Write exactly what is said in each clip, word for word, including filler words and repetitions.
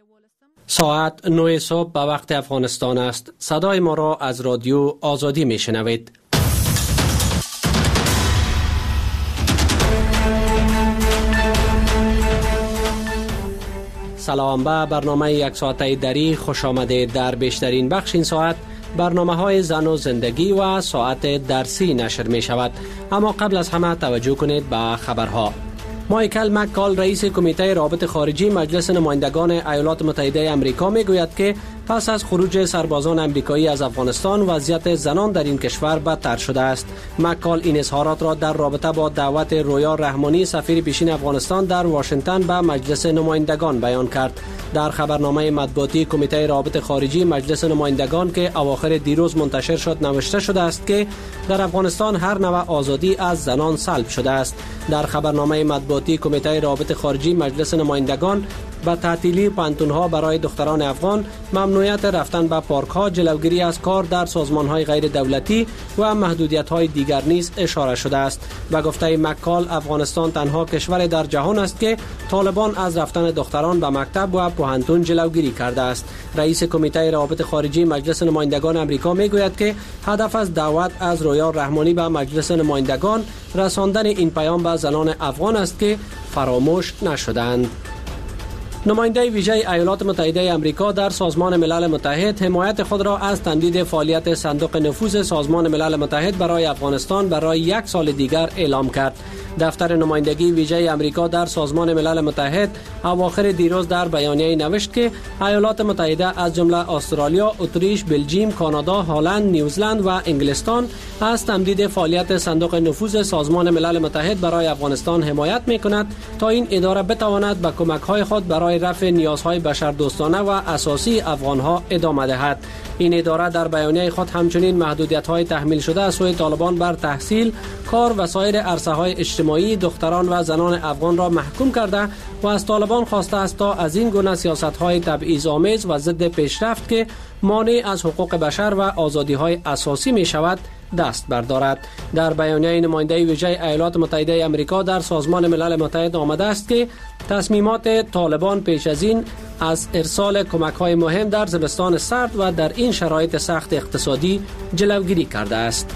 ساعت نه صبح به وقت افغانستان است. صدای ما را از رادیو آزادی می شنوید. سلام، به برنامه یک ساعته دری خوش آمده. در بیشترین بخش این ساعت برنامه های زن و زندگی و ساعت درسی نشر می شود. اما قبل از همه توجه کنید به خبرها. مایکل مککال رئیس کمیته رابط خارجی مجلس نمایندگان ایالات متحده آمریکا می گوید که پس از خروج سربازان آمریکایی از افغانستان وضعیت زنان در این کشور بدتر شده است. مککال این اظهارات را در رابطه با دعوت رویا رحمانی سفیر پیشین افغانستان در واشنگتن به مجلس نمایندگان بیان کرد. در خبرنامه مطبوعاتی کمیته رابط خارجی مجلس نمایندگان که اواخر دیروز منتشر شد نوشته شده است که در افغانستان هر نوع آزادی از زنان سلب شده است. در خبرنامه مطبوعاتی کمیته رابط خارجی مجلس نمایندگان با تعطیلی پانتون‌ها برای دختران افغان، ممنوعیت رفتن به پارک‌ها، جلوگیری از کار در سازمان‌های غیر دولتی و محدودیت‌های دیگر نیز اشاره شده است. به گفته مککال، افغانستان تنها کشور در جهان است که طالبان از رفتن دختران به مکتب و پانتون جلوگیری کرده است. رئیس کمیته روابط خارجی مجلس نمایندگان آمریکا میگوید که هدف از دعوت از رویا رحمانی به مجلس نمایندگان رساندن این پیام به زنان افغان است که فراموش نشدند. نماینده ویژه ایالات متحده آمریکا در سازمان ملل متحد حمایت خود را از تمدید فعالیت صندوق نفوذ سازمان ملل متحد برای افغانستان برای یک سال دیگر اعلام کرد. دفتر نمایندگی ویژه آمریکا در سازمان ملل متحد اواخر دیروز در بیانیه نوشت که ایالات متحده از جمله استرالیا، اتریش، بلژیم، کانادا، هلند، نیوزلند و انگلستان از تمدید فعالیت صندوق نفوذ سازمان ملل متحد برای افغانستان حمایت می‌کند تا این اداره بتواند به کمک‌های خود برای رفع نیازهای بشردوستانه و اساسی افغان‌ها ادامه دهد. این اداره در بیانیه خود همچنین محدودیت‌های تحمیل شده از سوی طالبان بر تحصیل، کار و سایر عرصه‌های اجتماعی دختران و زنان افغان را محکوم کرده و از طالبان خواسته است تا از این گونه سیاست‌های تبعیض‌آمیز و ضد پیشرفت که مانع از حقوق بشر و آزادی‌های اساسی می‌شود دست بردارد. در بیانیه نماینده ویژه ایالات متحده آمریکا در سازمان ملل متحد آمده است که تصمیمات طالبان پیش از این از ارسال کمک‌های مهم در زمستان سرد و در این شرایط سخت اقتصادی جلوگیری کرده است.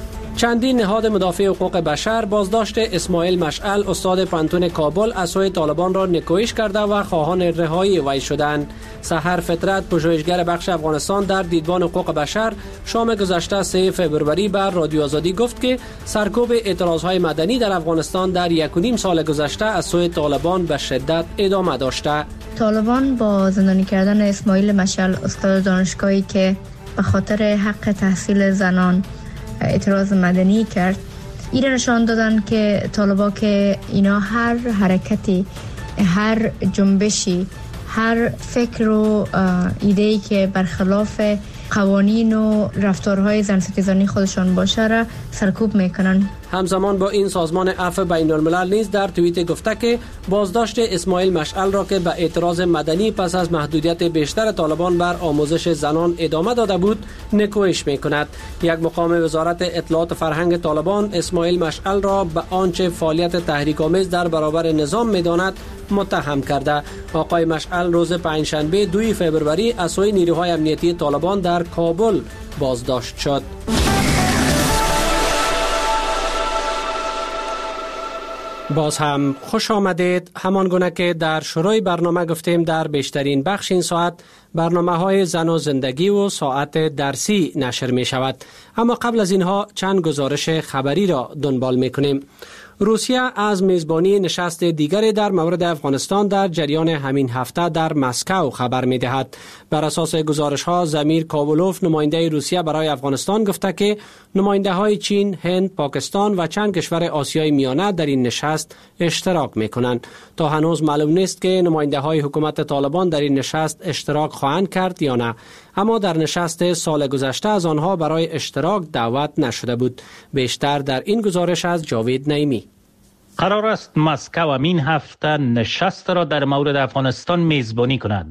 چندین نهاد مدافع حقوق بشر بازداشت اسماعیل مشعل استاد پانتون کابل از سوی طالبان را نکوهش کرده و خواهان رهایی وی شدند. سحر فطرت، پژوهشگر بخش افغانستان در دیدبان حقوق بشر، شام گذشته سه فوریه بر رادیو آزادی گفت که سرکوب اعتراضهای مدنی در افغانستان در یک و نیم سال گذشته از سوی طالبان به شدت ادامه داشته. طالبان با زندانی کردن اسماعیل مشعل استاد دانشگاهی که به خاطر حق تحصیل زنان اعتراض مدنی کرد، این نشان دادن که طالبا که اینا هر حرکتی، هر جنبشی، هر فکر و ایده‌ای که برخلاف قوانین و رفتارهای زن ستیزانی خودشان باشه را سرکوب میکنن. همزمان با این سازمان عفو بین الملل نیز در توییت گفته که بازداشت اسماعیل مشعل را که به اعتراض مدنی پس از محدودیت بیشتر طالبان بر آموزش زنان ادامه داده بود نکوهش میکند. یک مقام وزارت اطلاعات فرهنگ طالبان اسماعیل مشعل را به آنچه فعالیت تحریک آمیز در برابر نظام میداند متهم کرده. آقای مشعل روز پنجشنبه دوم فوریه از سوی نیروهای امنیتی طالبان در کابل بازداشت شد. باز هم خوش آمدید. همان گونه که در شروع برنامه گفتیم در بیشترین بخش این ساعت برنامه های زن و زندگی و ساعت درسی نشر می شود. اما قبل از اینها چند گزارش خبری را دنبال می کنیم. روسیه از میزبانی نشست دیگری در مورد افغانستان در جریان همین هفته در مسکو خبر می دهد. بر اساس گزارش ها زمیر کابولوف نماینده روسیه برای افغانستان گفته که نماینده های چین، هند، پاکستان و چند کشور آسیای میانه در این نشست اشتراک می کنند. تا هنوز معلوم نیست که نماینده های حکومت طالبان در این نشست اشتراک خواهند کرد یا نه. اما در نشست سال گذشته از آنها برای اشتراک دعوت نشده بود. بیشتر در این گزارش از جاوید نعیمی. قرار است مسکو همین هفته نشست را در مورد افغانستان میزبانی کند.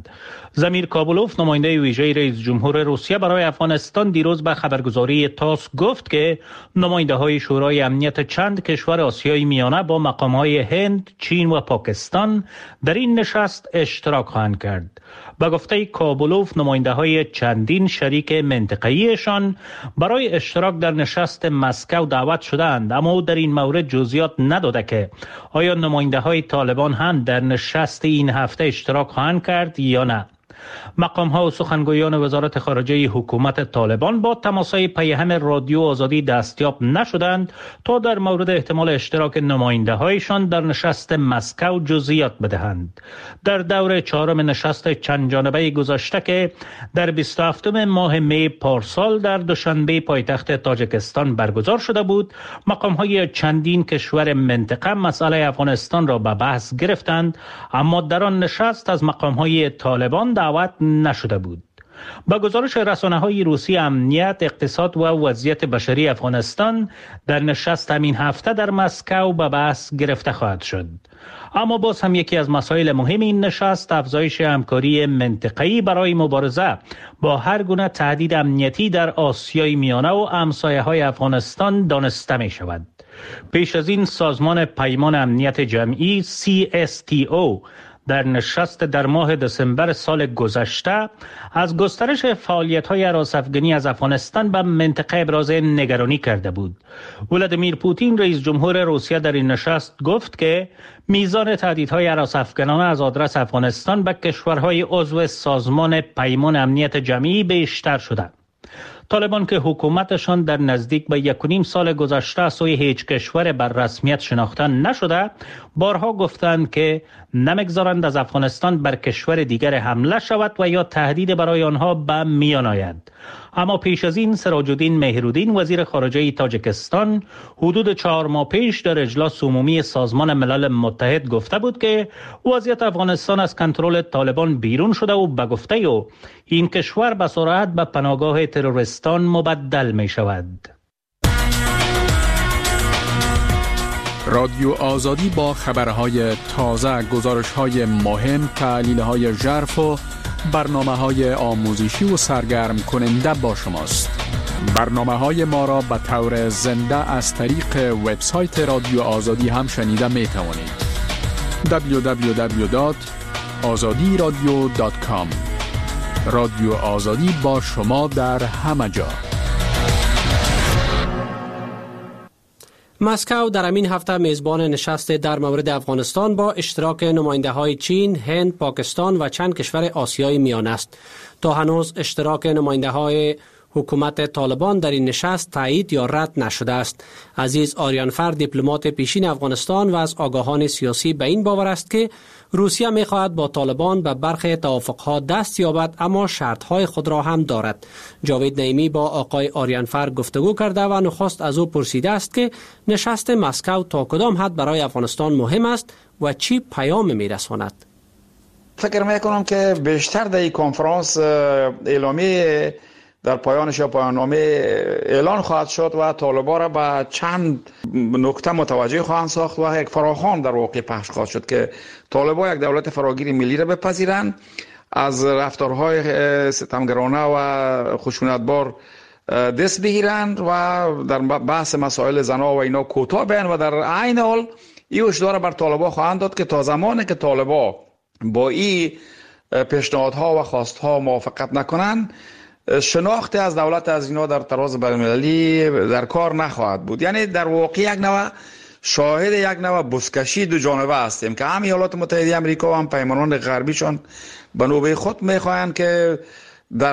زمیر کابولوف نماینده ویژه رئیس جمهور روسیه برای افغانستان دیروز به خبرگزاری تاس گفت که نماینده های شورای امنیت چند کشور آسیای میانه با مقام های هند، چین و پاکستان در این نشست اشتراک خواهند کرد. به گفته کابولوف نماینده های چندین شریک منطقه‌ایشان برای اشتراک در نشست مسکو دعوت شدند، اما او در این مورد جزئیات نداده که آیا نماینده های طالبان هم در نشست این هفته اشتراک خواهند کرد یا نه. مقام ها و سخنگویان وزارت خارجه حکومت طالبان با تماسهای پیهم رادیو آزادی دستیاب نشدند تا در مورد احتمال اشتراک نماینده هایشان در نشست مسکو جزئیات بدهند. در دور چهارم نشست چند جانبه گذشته که در بیست و هفتم ماه می پارسال در دوشنبه پایتخت تاجیکستان برگزار شده بود، مقام های چندین کشور منطقه مسئله افغانستان را به بحث گرفتند، اما در آن نشست از مقام های طالبان دعوت نشده بود. با گزارش رسانه‌های روسی، امنیت، اقتصاد و وضعیت بشری افغانستان در نشست همین هفته در مسکو به بحث گرفته خواهد شد. اما باز هم یکی از مسائل مهم این نشست افزایش همکاری منطقه‌ای برای مبارزه با هر گونه تهدید امنیتی در آسیای میانه و همسایه‌های افغانستان دانسته می شود. پیش از این سازمان پیمان امنیت جمعی سی اس تی او در نشست در ماه دسامبر سال گذشته از گسترش فعالیت‌های هراس‌افکنی از افغانستان به منطقه ابراز نگرانی کرده بود. ولادیمیر پوتین رئیس جمهور روسیه در این نشست گفت که میزان تهدیدهای هراس‌افکنانه از آدرس افغانستان به کشورهای عضو سازمان پیمان امنیت جمعی بیشتر شده. طالبان که حکومتشان در نزدیک به یک و نیم سال گذشته از سوی هیچ کشور بر رسمیت شناخته نشده، بارها گفتند که نمیگذارند از افغانستان بر کشور دیگر حمله شود و یا تهدید برای آنها به میان آید. اما پیش از این سراج الدین مهرالدین وزیر خارجه تاجیکستان حدود چهار ماه پیش در اجلاس عمومی سازمان ملل متحد گفته بود که وضعیت افغانستان از کنترل طالبان بیرون شده و به گفته او این کشور به سرعت به پناهگاه تروریستان مبدل می شود. رادیو آزادی با خبرهای تازه، گزارش‌های مهم، تحلیل‌های ژرف و برنامه‌های آموزشی و سرگرم کننده با شماست. برنامه‌های ما را به طور زنده از طریق وبسایت رادیو آزادی هم شنیده می‌توانید. دبلیو دبلیو دبلیو دات آزادی رادیو دات کام. رادیو آزادی با شما در همه جا. مسکو در همین هفته میزبان نشست در مورد افغانستان با اشتراک نماینده های چین، هند، پاکستان و چند کشور آسیای میانه است. تا هنوز اشتراک نماینده های حکومت طالبان در این نشست تایید یا رد نشده است. عزیز آریانفر، دیپلمات پیشین افغانستان و از آگاهان سیاسی، به این باور است که روسیه می‌خواهد با طالبان به برخی توافق‌ها دست یابد، اما شرط‌های خود را هم دارد. جاوید نعیمی با آقای آریانفر گفتگو کرده و نخست از او پرسیده است که نشست مسکو تا کدام حد برای افغانستان مهم است و چی پیام می‌رساند. فکر می‌کنم که بیشتر در این کنفرانس اعلامی در پایانش یا پایان‌نامه اعلان خواهد شد و طالبان را به چند نکته متوجه خواهند ساخت و یک فراخوان در واقع پخش خواهد شد که طالبان یک دولت فراگیر ملی را بپذیرند، از رفتارهای ستمگرانه و خشونتبار دست بگیرند و در بحث مسائل زنا و اینا کوتاه بیان و در عین حال این هشدار بر طالبان خواهند داد که تا زمانی که طالبان با این پیشنهادها و خواستها موافقت نکنند، شناخت از دولت از اینا در طراز بین‌المللی در کار نخواهد بود. یعنی در واقع یک نوع شاهد یک نوع بزکشی دو جانبه هستیم که هم ایالات متحده آمریکا و هم پیمانان غربیشان به نوبه خود میخواهند که در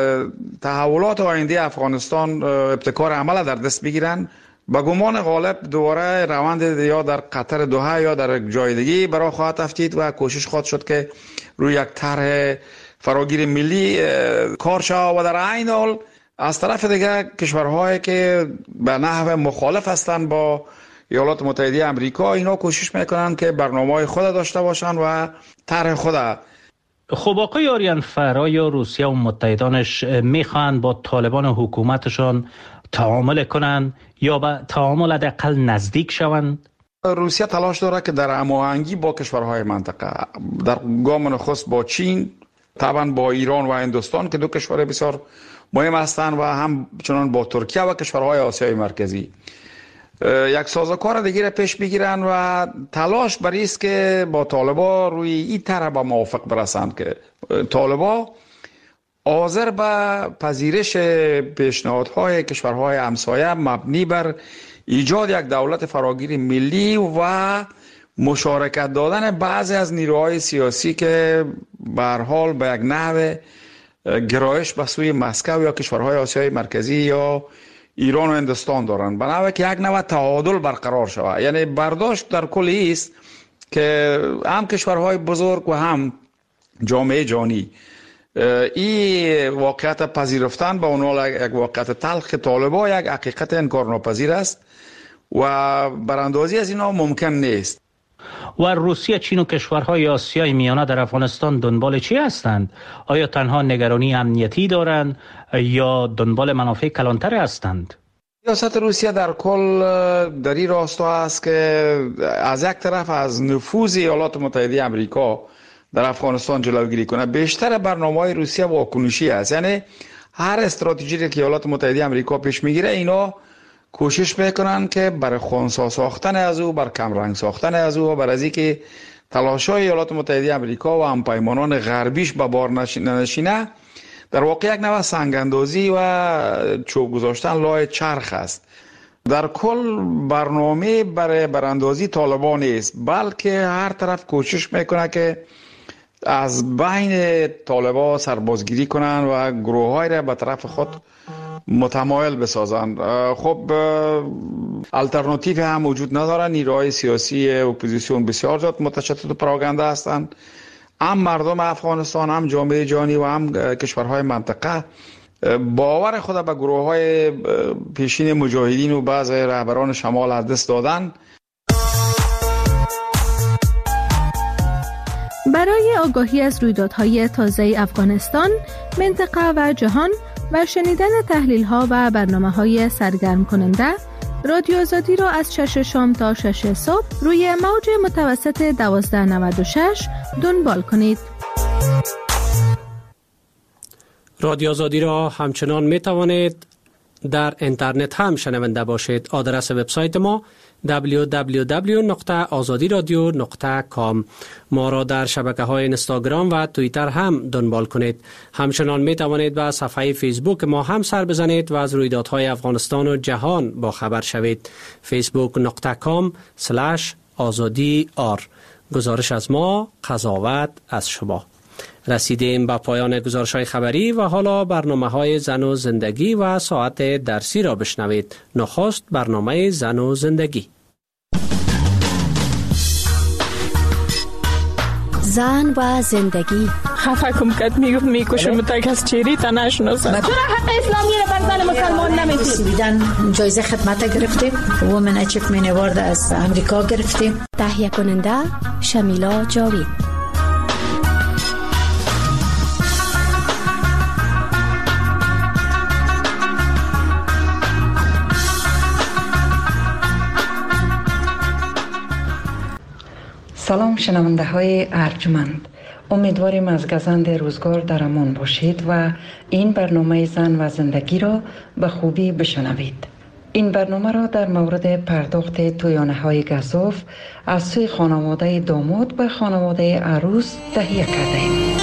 تحولات آینده افغانستان ابتکار عمل در دست بگیرن. با گمان غالب دوباره روند یا در قطر دوحه یا در جای دیگه برای خواهد افتید و کوشش خواهد شد که روی یک طرح فراگیر ملی کار شود و در عین حال از طرف دیگه کشورهایی که به نحو مخالف هستند با ایالات متحده آمریکا اینا کوشش میکنن که برنامه‌های خود داشته باشن و طرح خود. خب آقای آریانفر، یا روسیه و متحدانش میخوان با طالبان و حکومتشان تعامل کنن یا به تعامل حداقل نزدیک شوند؟ روسیه تلاش داره که در هماهنگی با کشورهای منطقه در گام نخست با چین طبعا با ایران و هندوستان که دو کشور بسیار مهم هستند و همچنان با ترکیه و کشورهای آسیای مرکزی یک سازوکار دیگه پیش بگیرن و تلاش بر است که با طالبا روی این طرح به موافق برسند که طالبا حاضر به پذیرش پیشنهادهای کشورهای همسایه مبنی بر ایجاد یک دولت فراگیر ملی و مشارکت دادن بعضی از نیروهای سیاسی که به هر حال به یک نحو گرایش به سوی مسکو یا کشورهای آسیای مرکزی یا ایران و هندوستان دارن، به نحوی که یک نوع تعادل برقرار شود. یعنی برداشت در کل است که هم کشورهای بزرگ و هم جامعه جهانی این واقعیت پذیرفتن به عنوان یک واقعیت تلخ طالبا یک حقیقت انکارناپذیر است و براندازی از اینا ممکن نیست. و روسیه، چین و کشورهای آسیای میانه در افغانستان دنبال چی هستند؟ آیا تنها نگرانی امنیتی دارند یا دنبال منافع کلانتر هستند؟ سیاست روسیه در کل در این راستا است که از یک طرف از نفوذ ایالات متحده آمریکا در افغانستان جلوگیری کنه. بیشتر برنامه‌های روسیه واکنشی است، یعنی هر استراتژی که ایالات متحده آمریکا پیش میگیره اینا کوشش میکنن که برای خنثی ساختن از او، بر کمرنگ ساختن از او و بر از اینکه تلاش‌های ایالات متحده آمریکا و همپیمانان غربیش به بار نشینه در واقع یک نوع سنگ‌اندازی و چوب گذاشتن لای چرخ است. در کل برنامه برای براندازی طالبان نیست، بلکه هر طرف کوشش میکنه که از بین طالبان سربازگیری کنن و گروه‌های را به طرف خود متمایل بسازند. خب الटरनेटिव هم وجود نداره. نیروهای سیاسی اپوزیسیون بسیار زیاد متشدد و پراگنده هستند. هم مردم افغانستان، هم جامعه جهانی و هم کشورهای منطقه باور خود به گروه‌های پیشین مجاهدین و بعضی رهبران شمال از دست دادن. برای آگاهی از رویدادهای تازه افغانستان، منطقه و جهان و شنیدن تحلیل‌ها و برنامه‌های سرگرم کننده، رادیو آزادی را از شش شام تا شش صبح روی موج متوسط دوازده نود و شش دنبال کنید. رادیو آزادی را همچنان می توانید در اینترنت هم شنونده باشید. آدرس وبسایت ما دبلیو دبلیو دبلیو نقطه آزادی رادیو نقطه کام. ما را در شبکه‌های اینستاگرام و توییتر هم دنبال کنید. همچنان می توانید به صفحه فیسبوک ما هم سر بزنید و از رویدادهای افغانستان و جهان با خبر شوید. فیسبوک نقطه کام سلش آزادی آر. گزارش از ما، قضاوت از شما. رسیدیم به پایان گزارش‌های خبری و حالا برنامه‌های زن و زندگی و ساعت درسی را بشنوید. نخست برنامه زن و زندگی. زن و زندگی. خفه کم کت میگفت میکشم تک از چیری تا نشناسم. چرا حق اسلامی را بر زن مسلمان نمیدید؟ سویدن جایزه خدمت گرفتیم، وومن اچیومنت اوارد از امریکا گرفتیم. تهیه کننده شمیلا جاوید. سلام شنونده های ارجمند، امیدواریم از گزند روزگار در امان باشید و این برنامه زن و زندگی را به خوبی بشنوید. این برنامه را در مورد پرداخت تویانه های گزاف از سوی خانواده داماد به خانواده عروس تهیه کرده ایم.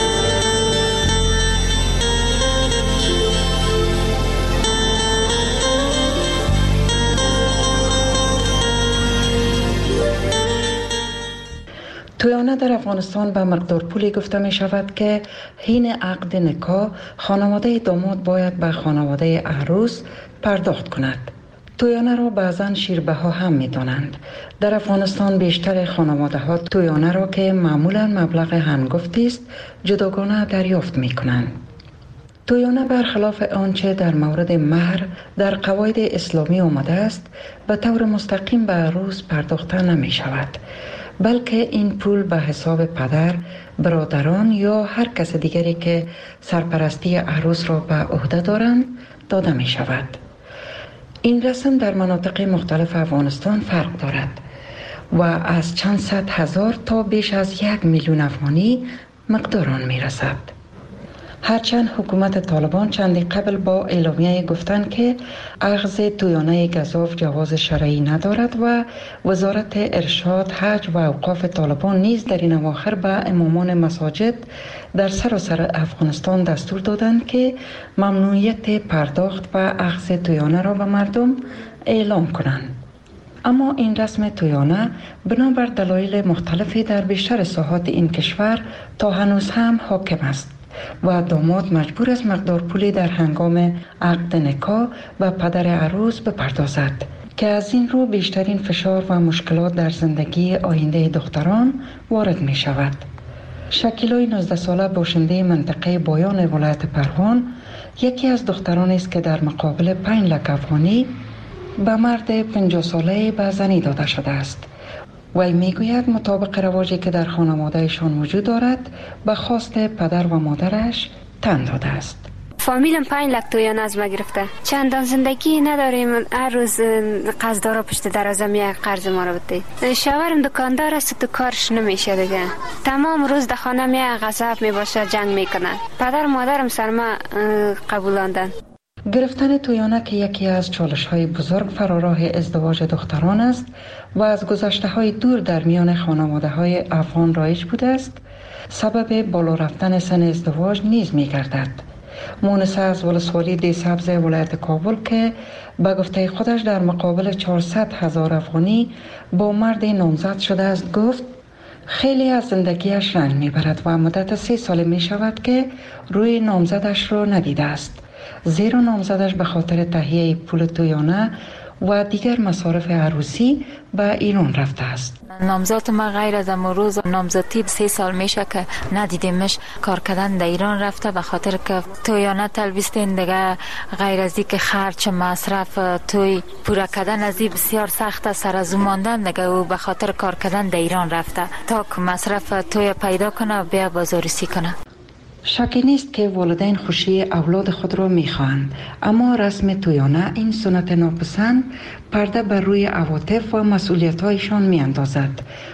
تویانه در افغانستان به مقدار پولی گفته می شود که حین عقد نکاح خانواده داماد باید به خانواده عروس پرداخت کند. تویانه را بعضا شیربها هم می دانند. در افغانستان بیشتر خانواده ها تویانه را که معمولا مبلغ هنگفتی است جداگانه دریافت می کنند. تویانه برخلاف آنچه در مورد مهر در قواعد اسلامی آمده است به طور مستقیم به عروس پرداخته نمی شود، بلکه این پول به حساب پدر، برادران یا هر کس دیگری که سرپرستی عروس را به عهده دارند داده می شود. این رسم در مناطق مختلف افغانستان فرق دارد و از چند صد هزار تا بیش از یک میلیون افغانی مقدار آن می رسد. هرچند حکومت طالبان چندی قبل با اعلامیه گفتند که اخذ تویانه گزاف جواز شرعی ندارد و وزارت ارشاد، حج و اوقاف طالبان نیز در این اواخر به امامان مساجد در سراسر افغانستان دستور دادند که ممنوعیت پرداخت و اخذ تویانه را به مردم اعلام کنند. اما این رسم تویانه بنابر دلایل مختلفی در بیشتر ساحات این کشور تا هنوز هم حاکم است و داماد مجبور است مقدار پولی در هنگام عقد نکاح و پدر عروس بپردازد که از این رو بیشترین فشار و مشکلات در زندگی آینده دختران وارد می شود. شکیلای نوزده ساله باشنده منطقه بایان ولایت پروان یکی از دختران است که در مقابل پنج لک افغانی به مرد پنجاه ساله به زنی داده شده است. وی میگوید مطابق رواجی که در خانوادهشان وجود دارد به خواست پدر و مادرش تن داده است. فامیلم پنج لک تویان از ما گرفته. چندان زندگی نداریم. هر روز قرضدارا پشت دروازه میاد قرض ما رو بده. شوهرم دکاندار است، تو کارش نمیشه دیگه. تمام روز در خانه میاد غضب میباشه، جنگ میکنن. پدر و مادرم سر ما قبولاندن. گرفتن تویانه که یکی از چالش‌های بزرگ فراراه ازدواج دختران است و از گذشته‌های دور در میان خانواده‌های افغان رایج بوده است، سبب بالا رفتن سن ازدواج نیز می‌گردد. مونس از ولسوالی دی سبز ولایت کابل که به گفته خودش در مقابل چهارصد هزار افغانی با مرد نامزد شده است گفت خیلی از زندگیش رنج می‌برد و مدت سه سال می‌شود که روی نامزدش را ندیده است. زیرا نامزدش به خاطر تهیه پول تویانه و دیگر مصارف عروسی به ایران رفته است. نامزد ما غیر از امروز نامزدی سه سال میشه که ندیدیمش. کار کردن در ایران رفته به خاطر که تویانه تلبیستین دیگه، غیر از اینکه خرچ مصرف توی پورا کردن از این بسیار سخت سر از او ماندن دیگه. او به خاطر کار کردن در ایران رفته تا که مصرف توی پیدا کنه و بیا بازاریسی کنه. شکی نیست که والدین خوشی اولاد خود را می‌خواهند، اما رسم تویانه این سنت ناپسند پرده بر روی عواطف و مسئولیت‌هایشان می‌اندازد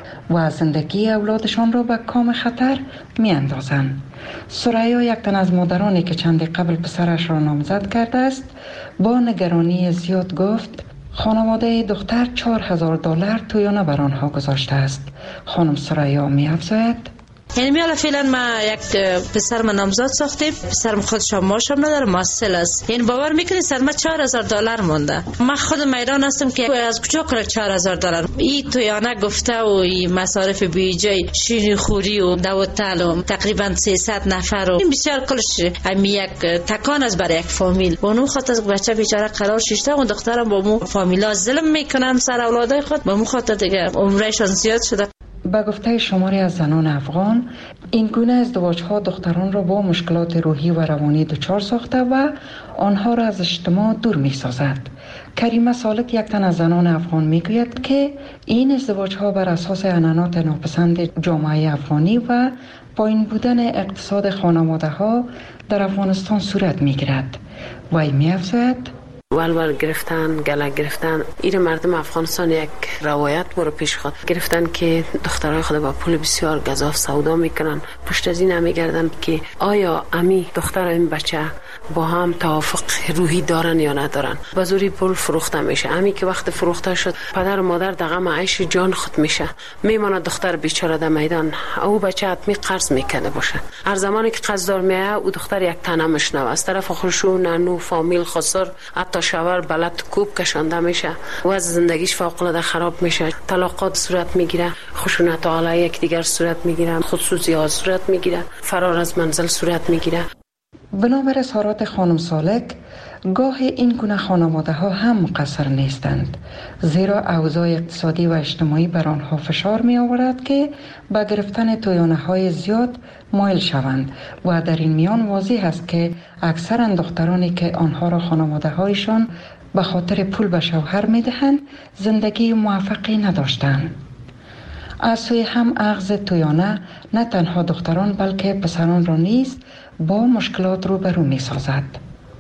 و زندگی اولادشان را به کام خطر می‌اندازند. سریا یک تن از مادرانی که چند قبل پسرش را نامزد کرده است با نگرانی زیاد گفت خانواده دختر چهار هزار دلار تویانه بر آنها گذاشته است. خانم سریا می‌افزاید یعنی میالا فعلا ما یک پسر من نامزد ساختیم، پسرم خودش هم ماشم نداره، محصل است. یعنی باور میکنی سر ما چهار هزار دلار مونده. من خودم میدان هستم که از کجا کنه چهار هزار دلار. این تویانه گفته و این مصارف بیجای شیرین خوری و دوتل و تقریبا سیصد نفر و این بسیار کلش هم یک تکان است برای یک فامیل. اونو خاطر بچه بیچاره قرار شیشته اون دخترم با مو فامیلا ظلم میکنن سر اولادای خود، با مو خاطر دیگه عمرشان زیاد شده. به گفته شماری از زنان افغان این گونه ازدواج‌ها دختران را با مشکلات روحی و روانی دچار ساخته و آنها را از اجتماع دور می‌سازد. کریمه سالک یک تن از زنان افغان میگوید که این ازدواج‌ها بر اساس عنعنات ناپسند جامعه افغانی و پایین بودن اقتصاد خانواده‌ها در افغانستان صورت می‌گیرد. وی می‌افزاید ولول گرفتن، گله گرفتن، این مردم افغانستان یک روایت برو پیش خود گرفتن که دخترای خود با پول بسیار گزاف سودا میکنن. پشت از این هم میگردن که آیا امی دختر این بچه با هم توافق روحی دارن یا ندارن. با زوری پول فروخته میشه. امی که وقت فروخته شد پدر و مادر در غم عیش جان خود میشه، میمونه دختر بیچاره در میدان. او بچه حتمی قرض میکنه باشه. هر زمانی که قرضدار میایه او دختر یک تنه مشنوه از طرف خودشون نانو فامیل خسر حتی شوهر بلد کوب کشانده میشه و از زندگیش فوق العاده خراب میشه. طلاقات صورت میگیره، خشونت علیه یک دیگر صورت میگیره، خودسوزی ها صورت میگیره، فرار از منزل صورت میگیره. بنابر اظهارات خانم سالک گاه این گونه خانواده ها هم مقصر نیستند، زیرا اوضاع اقتصادی و اجتماعی بر آنها فشار می آورد که به گرفتن تویانه های زیاد مایل شوند و در این میان واضح است که اکثر دخترانی که آنها را خانواده هایشان به خاطر پول به شوهر می دهند زندگی موفقی نداشتند. از سوی هم اخذ تویانه نه تنها دختران بلکه پسران را نیز با مشکلات روبرو می سازد.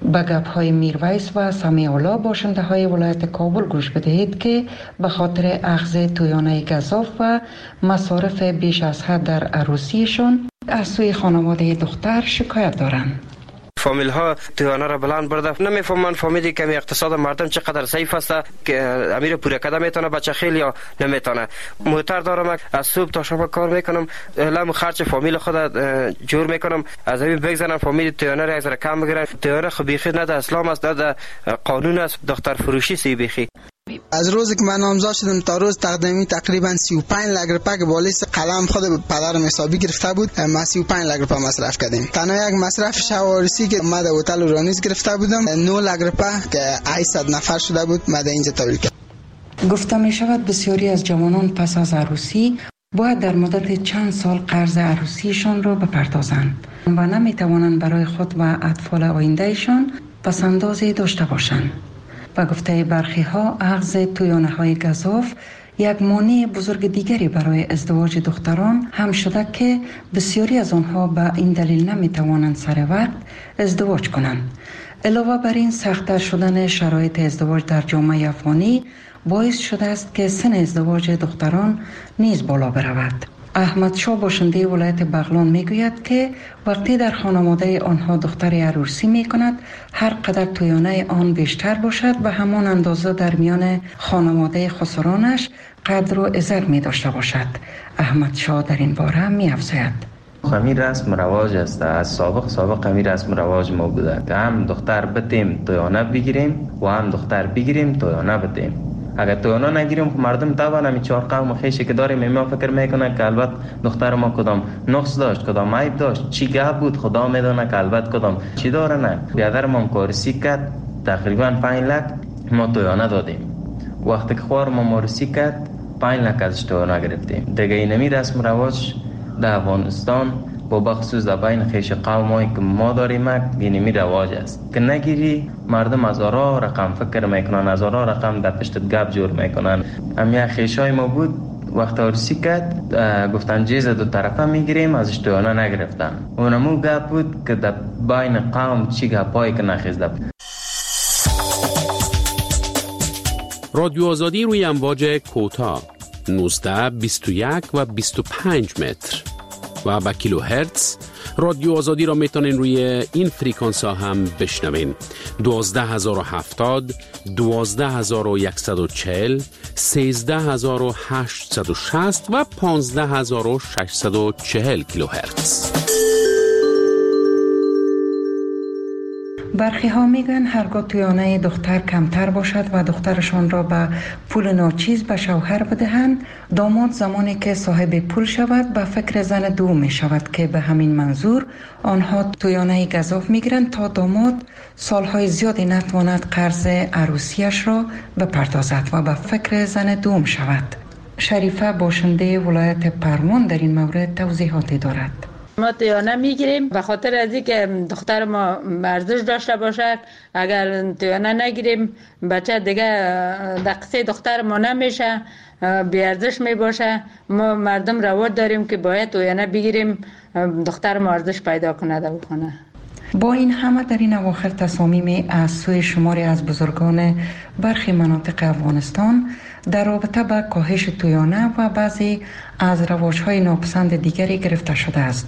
به گپ‌های میرویس و سمیع الله باشنده های ولایت کابل گوش بدهید که به خاطر اخذ تویانه گزاف و مصارف بیش از حد در عروسیشون از سوی خانواده دختر شکایت دارند. فامیل ها تویانه را بلند برده، نمیفهمن فامیلی که اقتصاد مردم چقدر ضعیف است که امیر پوره کده میتونه بچه خیلی یا نمیتونه. موتر دارم، از صبح تا شب کار میکنم، لام خرج فامیل خود جور میکنم، از این بگذارم فامیل تویانه را از کم بگیرن. تویانه خو بیخی نه در اسلام است، نه در قانون است، دختر فروشی سی بیخی. از روزی که من نامزد شدم تا روز تقدیمی تقریبا سی و پنج لک روپیه که بالیست قلم خود پدرم حسابی گرفته بود، ما سی و پنج لک روپیه مصرف کردیم. تنها یک مصرف شوارسی که ما در هتل رانیز گرفته بودم نه لک روپیه که هشتصد نفر شده بود، ما در اینجا تولید کردم. گفته می شود بسیاری از جوانان پس از عروسی باید در مدت چند سال قرض عروسیشان را بپردازند و نمی توانند برای خود و اطفال آیندهشان پسندازی داشته باشند. و گفته برخی ها اخذ تویانه های گزاف یک مانع بزرگ دیگری برای ازدواج دختران هم شده که بسیاری از آنها به این دلیل نمی توانند سر وقت ازدواج کنند. علاوه بر این سخت‌تر شدن شرایط ازدواج در جامعه افغانی باعث شده است که سن ازدواج دختران نیز بالا برود. احمد شاه باشنده ولایت بغلان میگوید که وقتی در خانواده آنها دختر عروسی می کند، هر قدر تویانه آن بیشتر باشد و همان اندازه در میان خانواده خسرانش قدر و عزت می داشته باشد. احمد شاه در این باره می افزاید: همین رسم رواج است، از سابق سابق همین رسم رواج ما بوده که هم دختر بتیم تویانه بگیریم و هم دختر بگیریم تویانه بتیم. اگر تویانه نگیریم مردم طبعا همین چهار قوم خیشی که داریم ما فکر میکنه که البته دختر ما کدام نقص داشت، کدام عیب داشت، چی گپ بود خدا میدونه که البته کدام چی داره. نه، بیادر ما کارسی کرد تقریبا پنج لک ما تویانه دادیم. وقتی که خوار ما مارسی کرد پنج لک ازش تویانه گرفتیم. دیگه اینمی رسم رواج در افغانستان با بخصوص در بین خیش قومایی که ما داریم اینمی رواج است که نگیری مردم هزارها رقم فکر میکنن، هزارها رقم در پشت گپ جور میکنن. همین خیشای ما بود وقت عروسی کرد گفتن جیز دو طرفه میگیریم، ازش تویانه نگرفتن. اونمو گپ بود که در بین قوم چی گپایی که نخیزده. رادیو آزادی روی امواج کوتاه نوزده، بیست و یک و بیست و پنج متر و با کیلو هرتز. رادیو آزادی را میتونین روی این فریکانس ها هم بشنوین: دوازده هزار و هفتاد، دوازده هزار و صد و چهل، سیزده هزار و هشتصد و شصت و پانزده هزار و ششصد و چهل کیلو هرتز. برخی ها میگن هرگاه تویانه دختر کمتر باشد و دخترشان را به پول ناچیز به شوهر بدهند، داماد زمانی که صاحب پول شود به فکر زن دوم می شود که به همین منظور آنها تویانه گزاف میگیرند تا داماد سالهای زیادی نتواند قرض عروسیش را بپردازد و به فکر زن دوم شود. شریفه باشنده ولایت پروان در این مورد توضیحاتی دارد. ما تویانه میگیریم به خاطر از اینکه دختر ما ارزش داشته باشه. اگر تویانه نگیریم بچه دیگه دقیقه دختر ما نمیشه، بی ارزش می باشه. ما مردم رواج داریم که باید تویانه بگیریم دختر ما ارزش پیدا کنه و بکنه. با این همه در این اواخر تصامیم از سوی شماری از بزرگان برخی مناطق افغانستان در رابطه با کاهش تویانه و بعضی از رواج‌های ناپسند دیگری گرفته شده است.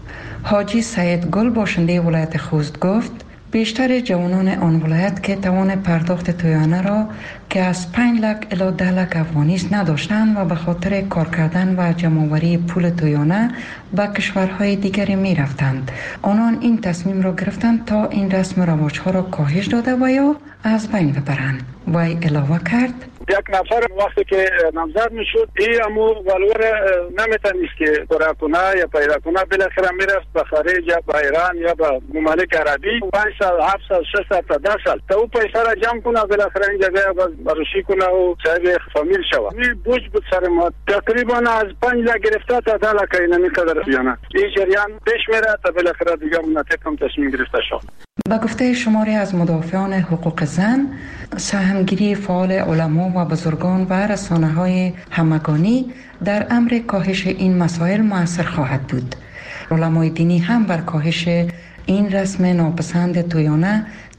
حاجی سید گل باشنده ولایت خوست گفت بیشتر جوانان آن ولایت که توان پرداخت تویانه را که از پنج لک الی ده لک افغانی است نداشتند و به خاطر کار کردن و جمع‌آوری پول تویانه به کشورهای دیگری می رفتند. آنان این تصمیم را گرفتند تا این رسم و رواج‌ها را کاهش داده و یا از بین ببرند. وی علاوه کرد: یک نفر وقتی که نامزد میشد این امو ولور نمیتونست که کار کنه یا پیدا کنه، بالاخره میرفت به خارج یا به ایران یا به ممالک عربی پنج سال، هفت سال، شش سال تا ده سال تا او پیسه را جمع کنه، بالاخره این جگه بروشی کنه و صاحب فامیل شود. این بوج بود سر ما، تقریبا از پنج لک گرفته تا ده لک اینمی قدر بیانه. این جریان پیش میره تا بالاخره دیگه مناطق هم تصمیم گرفته شد. با گفته شماری از مدافعان حقوق زن، سهمگیری فعال علما و بزرگان و رسانه‌های همگانی در امر کاهش این مسائل مؤثر خواهد بود. علمای دینی هم بر کاهش این رسم ناپسند تویانه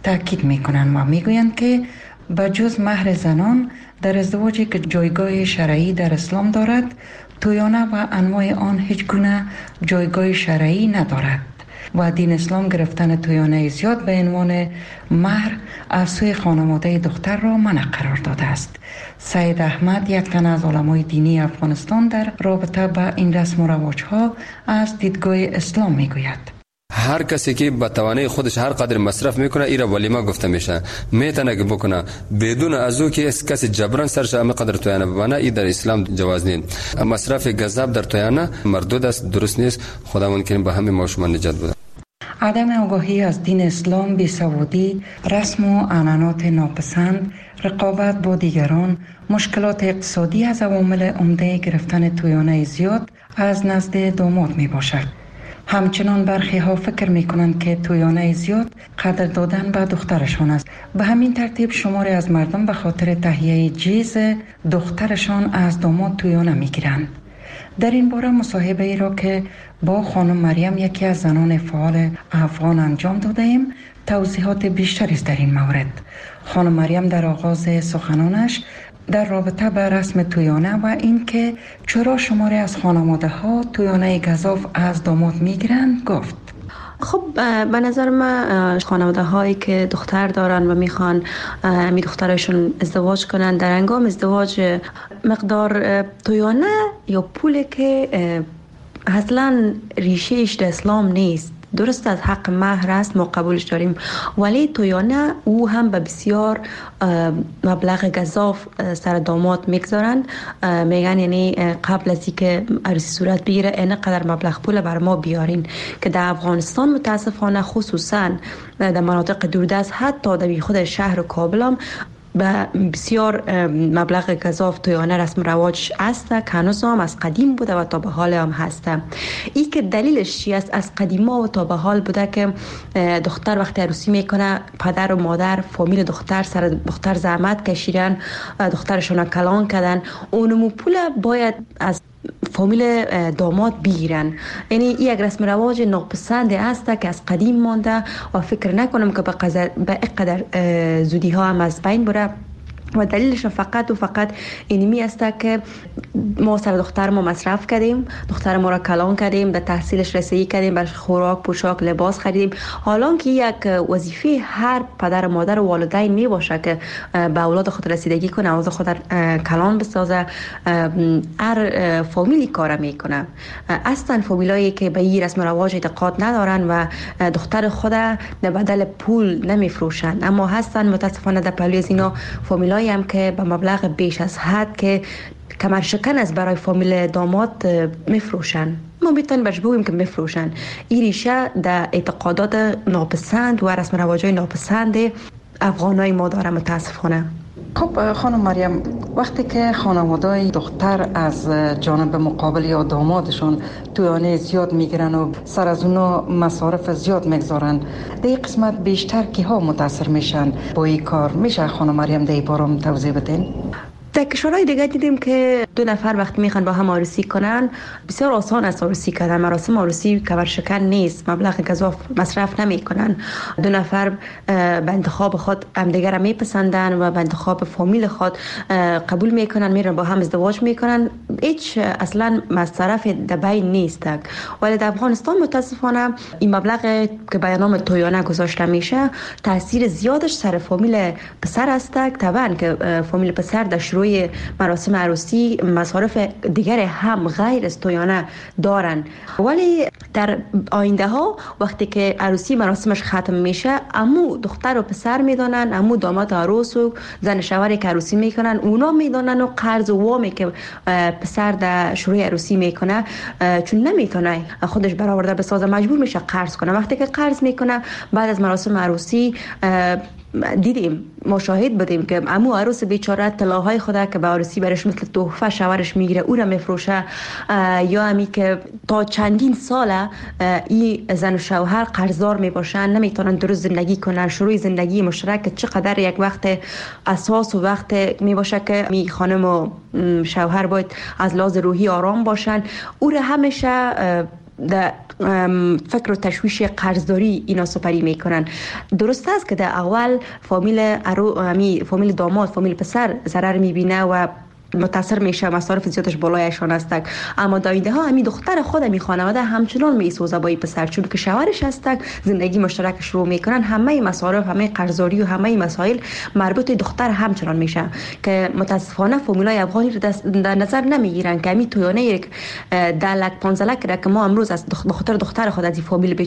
تاکید میکنند و میگویند که بجز مهر زنان در ازدواجی که جایگاه شرعی در اسلام دارد، تویانه و انواع آن هیچ گونه جایگاه شرعی ندارد و دین اسلام گرفتن تویانه زیاد به عنوان مهر از سوی خانواده دختر را منع قرار داده است. سید احمد، یک تن از علمای دینی افغانستان، در رابطه با این رسم و رواج‌ها از دیدگاه اسلام میگوید: هر کسی که به توانای خودش هر قدر مصرف میکنه ایرا ولیمه گفته میشه، میتونه که بکنه بدون از او که کسی جبران سرش همه قدر تویانه ببنه. این در اسلام جواز نیست. مصرف گزاف در تویانه مردود است، درست نیست. خداوند کریم به همه ما شما نجات بده. عدم آگاهی از دین اسلام، بیسوادی، رسم و عنعنات ناپسند، رقابت با دیگران، مشکلات اقتصادی از عوامل عمده گرفتن تویانه زیاد از نزد داماد می باشد. همچنان برخی ها فکر می کنند که تویانه زیاد قدر دادن به دخترشان است. به همین ترتیب شماری از مردم به خاطر تهیه جیز دخترشان از داماد تویانه می گیرند. در این باره مصاحبه ای را که با خانم مریم، یکی از زنان فعال افغان، انجام داده ایم، توضیحات بیشتری است در این مورد. خانم مریم در آغاز سخنانش در رابطه با رسم تویانه و این که چرا شماری از خانواده ها تویانه گزاف از داماد میگیرند گفت: خب به نظر من خانواده هایی که دختر دارن و میخوان می دخترشون ازدواج کنن، در هنگام ازدواج مقدار تویانه یا پولی که اصلا ریشهش در اسلام نیست، درست از حق مهر است، ما قبولش داریم، ولی تویانه او هم به بسیار مبلغ گزاف سر داماد میگذارن. میگن یعنی قبل از اینکه عروسی صورت بگیره اینقدر مبلغ پول بر ما بیارین، که در افغانستان متاسفانه خصوصا در مناطق دوردست، حتی در خود شهر کابل هم به بسیار مبلغ گزاف تویانه رسم رواج است که هنوز هم از قدیم بوده و تا به حال هم هست. این که دلیلش چی است؟ از قدیما و تا به حال بوده که دختر وقتی عروسی میکنه، پدر و مادر، فامیل دختر سر دختر زحمت کشیدن، دخترشون کلان کردن، اونمو پول باید از فامیل داماد بگیرن. یعنی این یک رسم رواج ناپسند است که از قدیم مانده و فکر نکنم که به اینقدر زودی ها هم از بین بره. و دلیلش فقط و فقط اینمی است که ما سر دختر ما مصرف کردیم، دختر ما را کلان کردیم، در تحصیلش رسیدگی کردیم، برش خوراک، پوشاک، لباس خریدیم. حالا که یک وظیفه هر پدر و مادر و والدین می باشه که به اولاد خود رسیدگی کنه، اولاد خود کلان بسازه، هر فامیلی کار میکنه. اصلا فامیلایی که به این رسم رواج اعتقاد ندارن و دختر خود به بدل پول نمیفروشن، اما هستن متاسفانه در پهلوی از اینا فامیلای هم که به مبلغ بیش از حد که کمر شکن از برای فامیل داماد میفروشن. ما میتونیم برش بگوییم که میفروشن. این ریشه در اعتقادات ناپسند و رسم رواجای ناپسند افغانای ما داره متاسفانه. خب خانم مریم، وقتی که خانواده‌های دختر از جانب مقابل یا دامادشون تویانه زیاد میگیرن و سر از اونا مصارف زیاد میگذارن، در این قسمت بیشتر کی ها متاثر میشن با این کار؟ میشه خانم مریم در این باره توضیح بدین؟ در کشورهای دیگه دیدیم که دو نفر وقتی میخوان با هم عروسی کنن، بسیار آسان است عروسی کردن. مراسم عروسی کمر شکن نیست، مبلغ گزاف مصرف نمیکنن. دو نفر به انتخاب خود همدیگه را میپسندن و به انتخاب فامیل خود قبول میکنن، میرن با هم ازدواج میکنن. هیچ اصلا مصرف در بین نیست. ولی در افغانستان متاسفانه این مبلغ که به نام تویانه گذاشته میشه، تاثیر زیادش سر فامیل پسر است. طبعا که فامیل پسر در شروع مراسم عروسی مصارف دیگر هم غیر از تویانه دارن، ولی در آینده ها وقتی که عروسی مراسمش ختم میشه، امو دختر و پسر میدانن، امو داماد عروس و زن شوهری که عروسی میکنن اونا میدانن، و قرض و وامی که پسر در شروع عروسی میکنه چون نمیتونه خودش برآورده بسازه، مجبور میشه قرض کنه. وقتی که قرض میکنه بعد از مراسم عروسی دیدیم، مشاهد بودیم که عمو عروس بیچاره طلاهای خدا که به عروسی برش مثل تحفه شوهرش میگیره او را میفروشه، یا همی که تا چندین ساله این زن و شوهر قرضدار میباشن، نمیتونن درست زندگی کنن. شروع زندگی مشترک چقدر یک وقت اساس و وقت میباشه که می خانم و شوهر باید از لحاظ روحی آرام باشن. او را همیشه در فکر و تشویش قرضداری اینا سپری میکنن. درست است که در اول فامیل ارو امی فامیل داماد فامیل پسر ضرر میبینه و متاثر میشه، مصارف زیادش بالایشان است، اما داینده ها همین دختر خود می خانواده همچنان میسوزه با این پسر، چون که شوهرش است، زندگی مشترک شروع میکنن، همه مصارف، همه قرضداری و همه مسائل مربوط به دختر همچنان میشه که متاسفانه فامیلای افغانی رو در نظر نمیگیرن که همین تویانه یک ده لک پانزده لک که ما امروز از بخاطر دختر خود از این فامیل